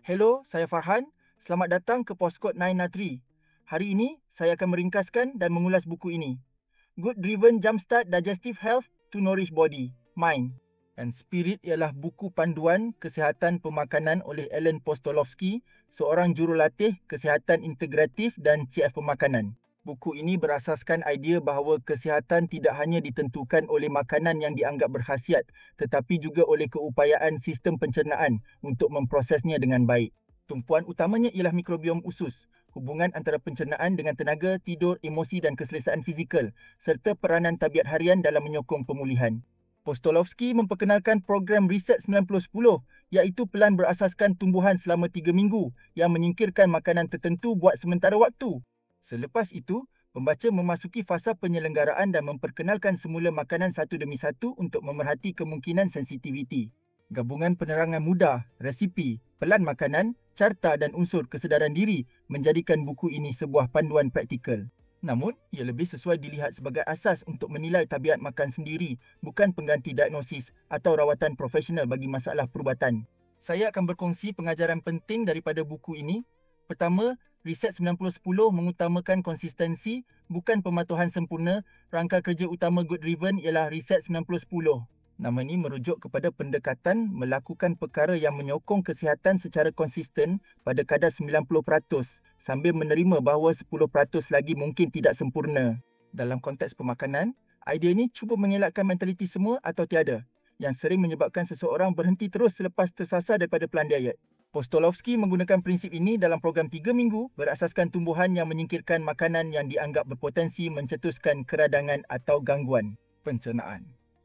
Hello, saya Farhan. Selamat datang ke Postkod 9 Natri. Hari ini, saya akan meringkaskan dan mengulas buku ini. Good Driven Jumpstart Digestive Health to Nourish Body, Mind. Dan Spirit ialah buku panduan kesihatan pemakanan oleh Alan Postolowski, seorang jurulatih kesihatan integratif dan CF pemakanan. Buku ini berasaskan idea bahawa kesihatan tidak hanya ditentukan oleh makanan yang dianggap berkhasiat, tetapi juga oleh keupayaan sistem pencernaan untuk memprosesnya dengan baik. Tumpuan utamanya ialah mikrobiom usus, hubungan antara pencernaan dengan tenaga, tidur, emosi dan keselesaan fizikal, serta peranan tabiat harian dalam menyokong pemulihan. Postolowski memperkenalkan program Reset 90-10, iaitu pelan berasaskan tumbuhan selama 3 minggu yang menyingkirkan makanan tertentu buat sementara waktu. Selepas itu, pembaca memasuki fasa penyelenggaraan dan memperkenalkan semula makanan satu demi satu untuk memerhati kemungkinan sensitiviti. Gabungan penerangan mudah, resipi, pelan makanan, carta dan unsur kesedaran diri menjadikan buku ini sebuah panduan praktikal. Namun, ia lebih sesuai dilihat sebagai asas untuk menilai tabiat makan sendiri, bukan pengganti diagnosis atau rawatan profesional bagi masalah perubatan. Saya akan berkongsi pengajaran penting daripada buku ini. Pertama, Reset 90-10 mengutamakan konsistensi, bukan pematuhan sempurna. Rangka kerja utama Good Driven ialah Reset 90-10. Nama ini merujuk kepada pendekatan melakukan perkara yang menyokong kesihatan secara konsisten pada kadar 90% sambil menerima bahawa 10% lagi mungkin tidak sempurna. Dalam konteks pemakanan, idea ini cuba mengelakkan mentaliti semua atau tiada, yang sering menyebabkan seseorang berhenti terus selepas tersasar daripada pelan diet. Postolowski menggunakan prinsip ini dalam program 3 minggu berasaskan tumbuhan yang menyingkirkan makanan yang dianggap berpotensi mencetuskan keradangan atau gangguan pencernaan.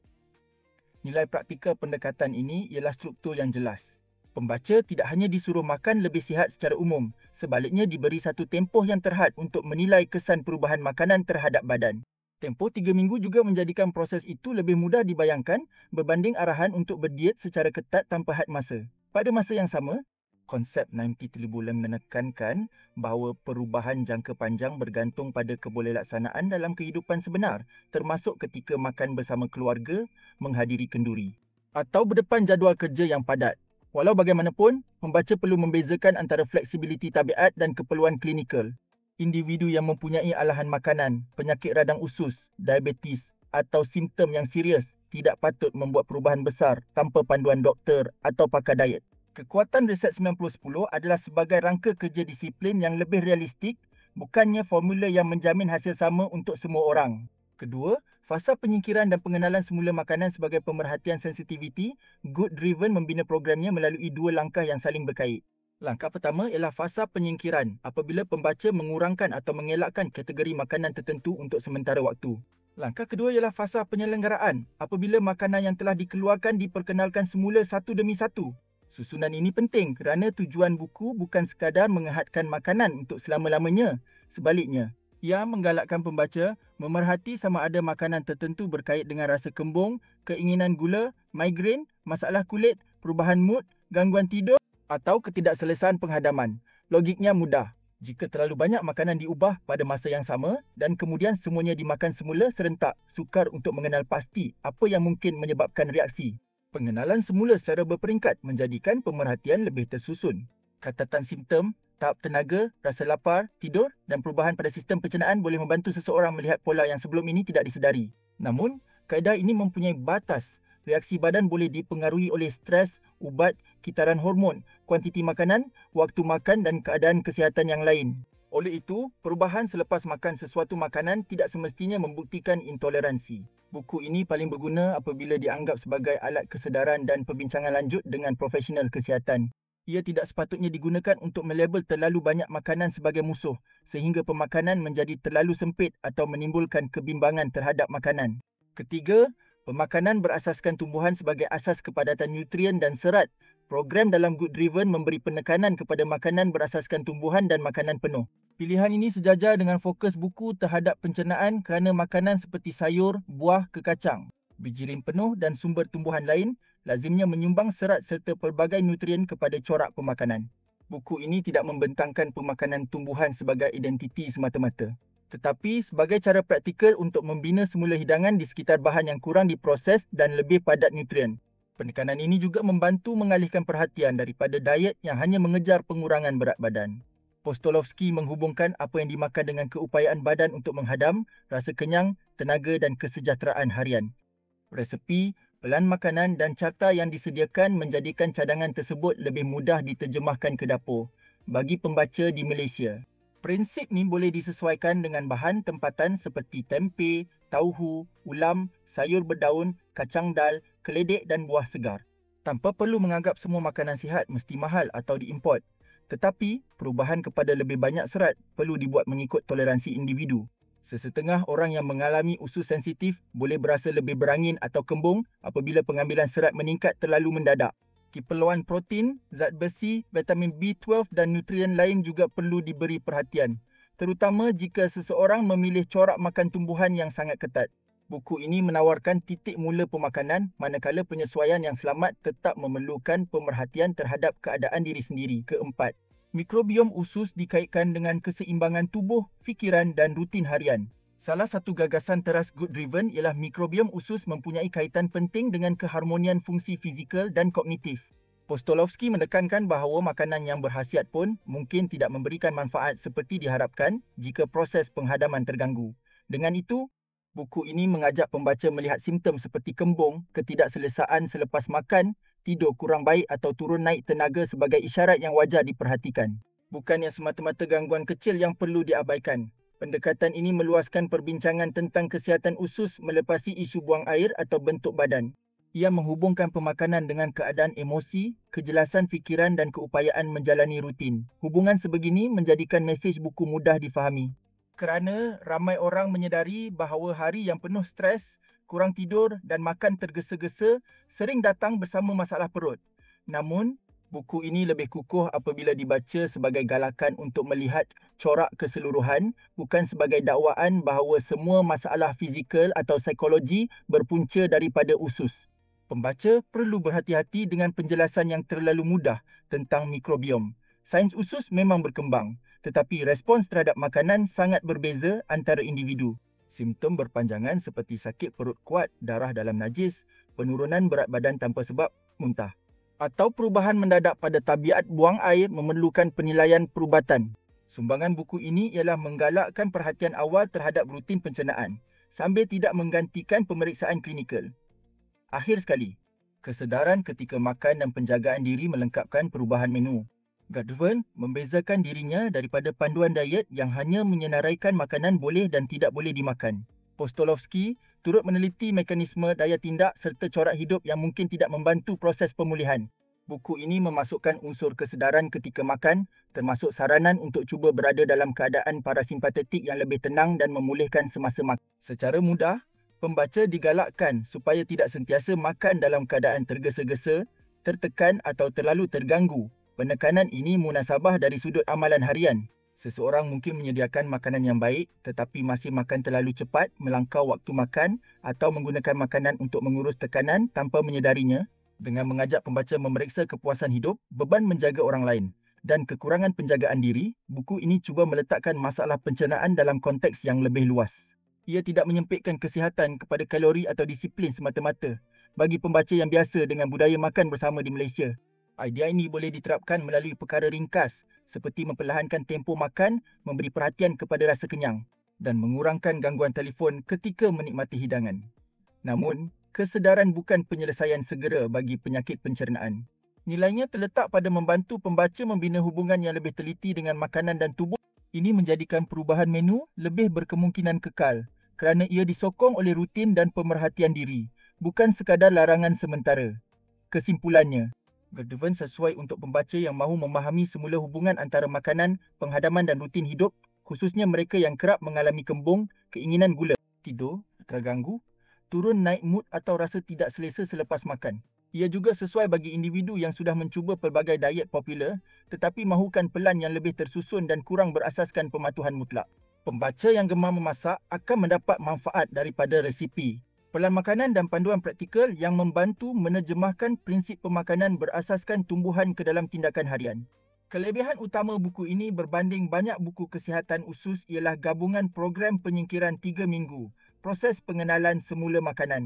Nilai praktikal pendekatan ini ialah struktur yang jelas. Pembaca tidak hanya disuruh makan lebih sihat secara umum, sebaliknya diberi satu tempoh yang terhad untuk menilai kesan perubahan makanan terhadap badan. Tempoh 3 minggu juga menjadikan proses itu lebih mudah dibayangkan berbanding arahan untuk berdiet secara ketat tanpa had masa. Pada masa yang sama, konsep 90 bulan menekankan bahawa perubahan jangka panjang bergantung pada kebolehlaksanaan dalam kehidupan sebenar, termasuk ketika makan bersama keluarga, menghadiri kenduri, atau berdepan jadual kerja yang padat. Walau bagaimanapun, pembaca perlu membezakan antara fleksibiliti tabiat dan keperluan klinikal. Individu yang mempunyai alahan makanan, penyakit radang usus, diabetes atau simptom yang serius tidak patut membuat perubahan besar tanpa panduan doktor atau pakar diet. Kekuatan Reset 90-10 adalah sebagai rangka kerja disiplin yang lebih realistik, bukannya formula yang menjamin hasil sama untuk semua orang. Kedua, fasa penyingkiran dan pengenalan semula makanan sebagai pemerhatian sensitiviti, Good Driven membina programnya melalui 2 langkah yang saling berkait. Langkah pertama ialah fasa penyingkiran apabila pembaca mengurangkan atau mengelakkan kategori makanan tertentu untuk sementara waktu. Langkah kedua ialah fasa penyelenggaraan apabila makanan yang telah dikeluarkan diperkenalkan semula satu demi satu. Susunan ini penting kerana tujuan buku bukan sekadar mengehadkan makanan untuk selama-lamanya. Sebaliknya, ia menggalakkan pembaca memerhati sama ada makanan tertentu berkait dengan rasa kembung, keinginan gula, migrain, masalah kulit, perubahan mood, gangguan tidur atau ketidakselesaan penghadaman. Logiknya mudah. Jika terlalu banyak makanan diubah pada masa yang sama dan kemudian semuanya dimakan semula serentak, sukar untuk mengenal pasti apa yang mungkin menyebabkan reaksi. Pengenalan semula secara berperingkat menjadikan pemerhatian lebih tersusun. Catatan simptom, tahap tenaga, rasa lapar, tidur dan perubahan pada sistem pencernaan boleh membantu seseorang melihat pola yang sebelum ini tidak disedari. Namun, kaedah ini mempunyai batas. Reaksi badan boleh dipengaruhi oleh stres, ubat, kitaran hormon, kuantiti makanan, waktu makan dan keadaan kesihatan yang lain. Oleh itu, perubahan selepas makan sesuatu makanan tidak semestinya membuktikan intoleransi. Buku ini paling berguna apabila dianggap sebagai alat kesedaran dan perbincangan lanjut dengan profesional kesihatan. Ia tidak sepatutnya digunakan untuk melabel terlalu banyak makanan sebagai musuh sehingga pemakanan menjadi terlalu sempit atau menimbulkan kebimbangan terhadap makanan. Ketiga, pemakanan berasaskan tumbuhan sebagai asas kepadatan nutrien dan serat. Program dalam Good Driven memberi penekanan kepada makanan berasaskan tumbuhan dan makanan penuh. Pilihan ini sejajar dengan fokus buku terhadap pencernaan kerana makanan seperti sayur, buah, kekacang, biji rim penuh dan sumber tumbuhan lain lazimnya menyumbang serat serta pelbagai nutrien kepada corak pemakanan. Buku ini tidak membentangkan pemakanan tumbuhan sebagai identiti semata-mata, tetapi sebagai cara praktikal untuk membina semula hidangan di sekitar bahan yang kurang diproses dan lebih padat nutrien. Penekanan ini juga membantu mengalihkan perhatian daripada diet yang hanya mengejar pengurangan berat badan. Postolowski menghubungkan apa yang dimakan dengan keupayaan badan untuk menghadam, rasa kenyang, tenaga dan kesejahteraan harian. Resepi, pelan makanan dan carta yang disediakan menjadikan cadangan tersebut lebih mudah diterjemahkan ke dapur bagi pembaca di Malaysia. Prinsip ni boleh disesuaikan dengan bahan tempatan seperti tempe, tauhu, ulam, sayur berdaun, kacang dal, keledek dan buah segar. Tanpa perlu menganggap semua makanan sihat mesti mahal atau diimport. Tetapi, perubahan kepada lebih banyak serat perlu dibuat mengikut toleransi individu. Sesetengah orang yang mengalami usus sensitif boleh berasa lebih berangin atau kembung apabila pengambilan serat meningkat terlalu mendadak. Keperluan protein, zat besi, vitamin B12 dan nutrien lain juga perlu diberi perhatian, terutama jika seseorang memilih corak makan tumbuhan yang sangat ketat. Buku ini menawarkan titik mula pemakanan manakala penyesuaian yang selamat tetap memerlukan pemerhatian terhadap keadaan diri sendiri. Keempat, mikrobiom usus dikaitkan dengan keseimbangan tubuh, fikiran dan rutin harian. Salah satu gagasan teras Good Driven ialah mikrobiom usus mempunyai kaitan penting dengan keharmonian fungsi fizikal dan kognitif. Postolowski menekankan bahawa makanan yang berkhasiat pun mungkin tidak memberikan manfaat seperti diharapkan jika proses penghadaman terganggu. Dengan itu, buku ini mengajak pembaca melihat simptom seperti kembung, ketidakselesaan selepas makan, tidur kurang baik atau turun naik tenaga sebagai isyarat yang wajar diperhatikan. Bukannya semata-mata gangguan kecil yang perlu diabaikan. Pendekatan ini meluaskan perbincangan tentang kesihatan usus melepasi isu buang air atau bentuk badan. Ia menghubungkan pemakanan dengan keadaan emosi, kejelasan fikiran dan keupayaan menjalani rutin. Hubungan sebegini menjadikan mesej buku mudah difahami. Kerana ramai orang menyedari bahawa hari yang penuh stres, kurang tidur dan makan tergesa-gesa sering datang bersama masalah perut. Namun, buku ini lebih kukuh apabila dibaca sebagai galakan untuk melihat corak keseluruhan, bukan sebagai dakwaan bahawa semua masalah fizikal atau psikologi berpunca daripada usus. Pembaca perlu berhati-hati dengan penjelasan yang terlalu mudah tentang mikrobiom. Sains usus memang berkembang, tetapi respons terhadap makanan sangat berbeza antara individu. Simptom berpanjangan seperti sakit perut kuat, darah dalam najis, penurunan berat badan tanpa sebab, muntah, atau perubahan mendadak pada tabiat buang air memerlukan penilaian perubatan. Sumbangan buku ini ialah menggalakkan perhatian awal terhadap rutin pencernaan sambil tidak menggantikan pemeriksaan klinikal. Akhir sekali, kesedaran ketika makan dan penjagaan diri melengkapkan perubahan menu. Good membezakan dirinya daripada panduan diet yang hanya menyenaraikan makanan boleh dan tidak boleh dimakan. Postolowski turut meneliti mekanisme daya tindak serta corak hidup yang mungkin tidak membantu proses pemulihan. Buku ini memasukkan unsur kesedaran ketika makan, termasuk saranan untuk cuba berada dalam keadaan parasimpatetik yang lebih tenang dan memulihkan semasa makan. Secara mudah, pembaca digalakkan supaya tidak sentiasa makan dalam keadaan tergesa-gesa, tertekan atau terlalu terganggu. Penekanan ini munasabah dari sudut amalan harian. Seseorang mungkin menyediakan makanan yang baik tetapi masih makan terlalu cepat, melangkau waktu makan atau menggunakan makanan untuk mengurus tekanan tanpa menyedarinya. Dengan mengajak pembaca memeriksa kepuasan hidup, beban menjaga orang lain dan kekurangan penjagaan diri, buku ini cuba meletakkan masalah pencernaan dalam konteks yang lebih luas. Ia tidak menyempitkan kesihatan kepada kalori atau disiplin semata-mata bagi pembaca yang biasa dengan budaya makan bersama di Malaysia. Idea ini boleh diterapkan melalui perkara ringkas seperti memperlahankan tempoh makan, memberi perhatian kepada rasa kenyang dan mengurangkan gangguan telefon ketika menikmati hidangan. Namun, kesedaran bukan penyelesaian segera bagi penyakit pencernaan. Nilainya terletak pada membantu pembaca membina hubungan yang lebih teliti dengan makanan dan tubuh. Ini menjadikan perubahan menu lebih berkemungkinan kekal kerana ia disokong oleh rutin dan pemerhatian diri, bukan sekadar larangan sementara. Kesimpulannya, Good sesuai untuk pembaca yang mahu memahami semula hubungan antara makanan, penghadaman dan rutin hidup, khususnya mereka yang kerap mengalami kembung, keinginan gula, tidur, terganggu, turun naik mood atau rasa tidak selesa selepas makan. Ia juga sesuai bagi individu yang sudah mencuba pelbagai diet popular tetapi mahukan pelan yang lebih tersusun dan kurang berasaskan pematuhan mutlak. Pembaca yang gemar memasak akan mendapat manfaat daripada resipi, pelan makanan dan panduan praktikal yang membantu menerjemahkan prinsip pemakanan berasaskan tumbuhan ke dalam tindakan harian. Kelebihan utama buku ini berbanding banyak buku kesihatan usus ialah gabungan program penyingkiran 3 minggu, proses pengenalan semula makanan.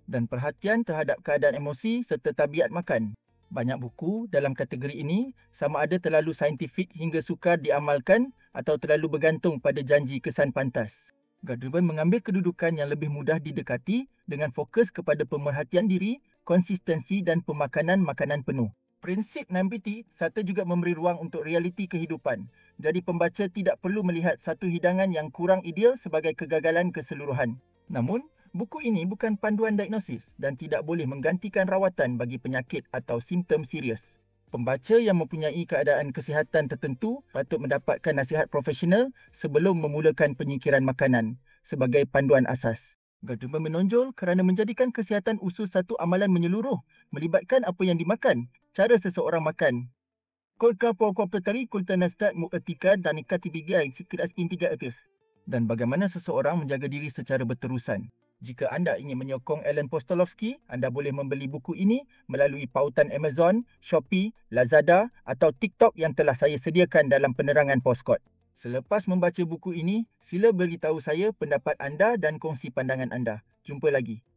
dan perhatian terhadap keadaan emosi serta tabiat makan. Banyak buku dalam kategori ini sama ada terlalu saintifik hingga sukar diamalkan atau terlalu bergantung pada janji kesan pantas. God-Driven mengambil kedudukan yang lebih mudah didekati dengan fokus kepada pemerhatian diri, konsistensi dan pemakanan makanan penuh. Prinsip 9BT serta juga memberi ruang untuk realiti kehidupan. Jadi pembaca tidak perlu melihat satu hidangan yang kurang ideal sebagai kegagalan keseluruhan. Namun, buku ini bukan panduan diagnosis dan tidak boleh menggantikan rawatan bagi penyakit atau simptom serius. Pembaca yang mempunyai keadaan kesihatan tertentu patut mendapatkan nasihat profesional sebelum memulakan penyingkiran makanan sebagai panduan asas. God-Driven menonjol kerana menjadikan kesihatan usus satu amalan menyeluruh, melibatkan apa yang dimakan, cara seseorang makan. Kolka Pokopetari Kultanastat Mu'etika dan Ikatibigai Sikiras Intiga Etis. Dan bagaimana seseorang menjaga diri secara berterusan. Jika anda ingin menyokong Alan Postolovsky, anda boleh membeli buku ini melalui pautan Amazon, Shopee, Lazada atau TikTok yang telah saya sediakan dalam penerangan Postcode. Selepas membaca buku ini, sila beritahu saya pendapat anda dan kongsi pandangan anda. Jumpa lagi.